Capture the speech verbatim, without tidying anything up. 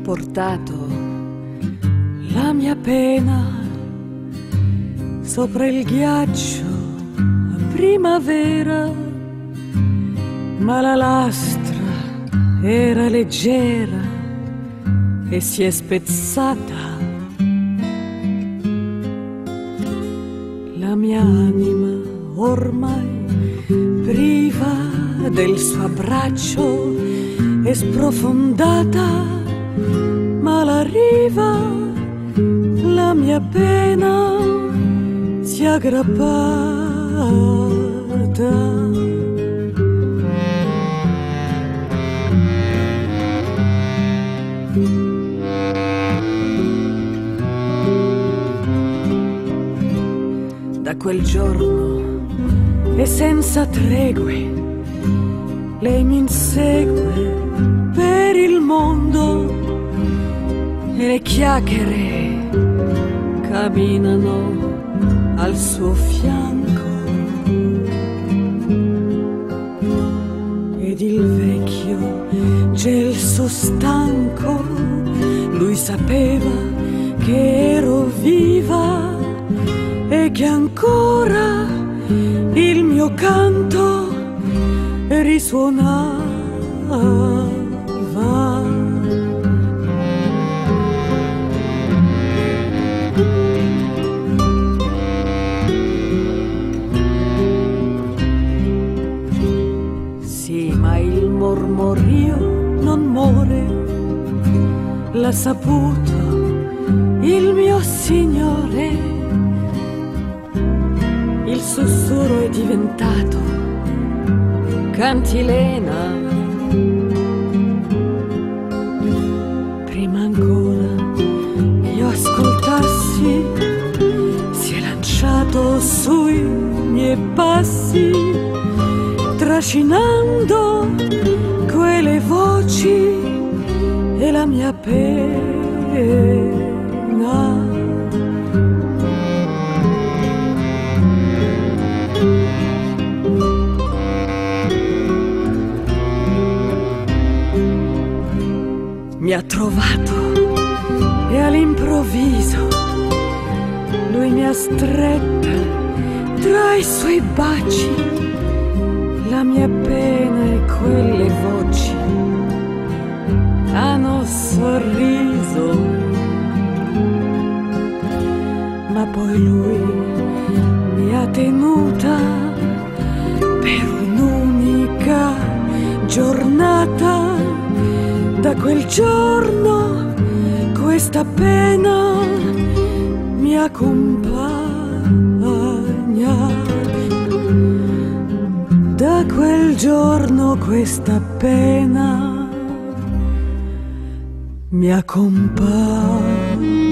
portato la mia pena sopra il ghiaccio a primavera, ma la lastra era leggera e si è spezzata. La mia anima ormai priva del suo abbraccio è sprofondata, ma la riva, la mia pena si è aggrappata. Da quel giorno e senza tregue lei mi insegue per il mondo e le chiacchiere camminano al suo fianco, ed il vecchio gelso stanco, lui sapeva che ero viva e che ancora il mio canto risuonava. Sì, ma il mormorio non muore, l'ha saputo il mio Signore. Il sussurro è diventato cantilena. Prima ancora che io ascoltassi, si è lanciato sui miei passi, trascinando quelle voci e la mia pena. Mi ha trovato e all'improvviso lui mi ha stretta tra i suoi baci, la mia pena e quelle voci hanno sorriso, ma poi lui mi ha tenuta per un'unica giornata. Da quel giorno questa pena mi accompagna. Da quel giorno questa pena mi accompagna.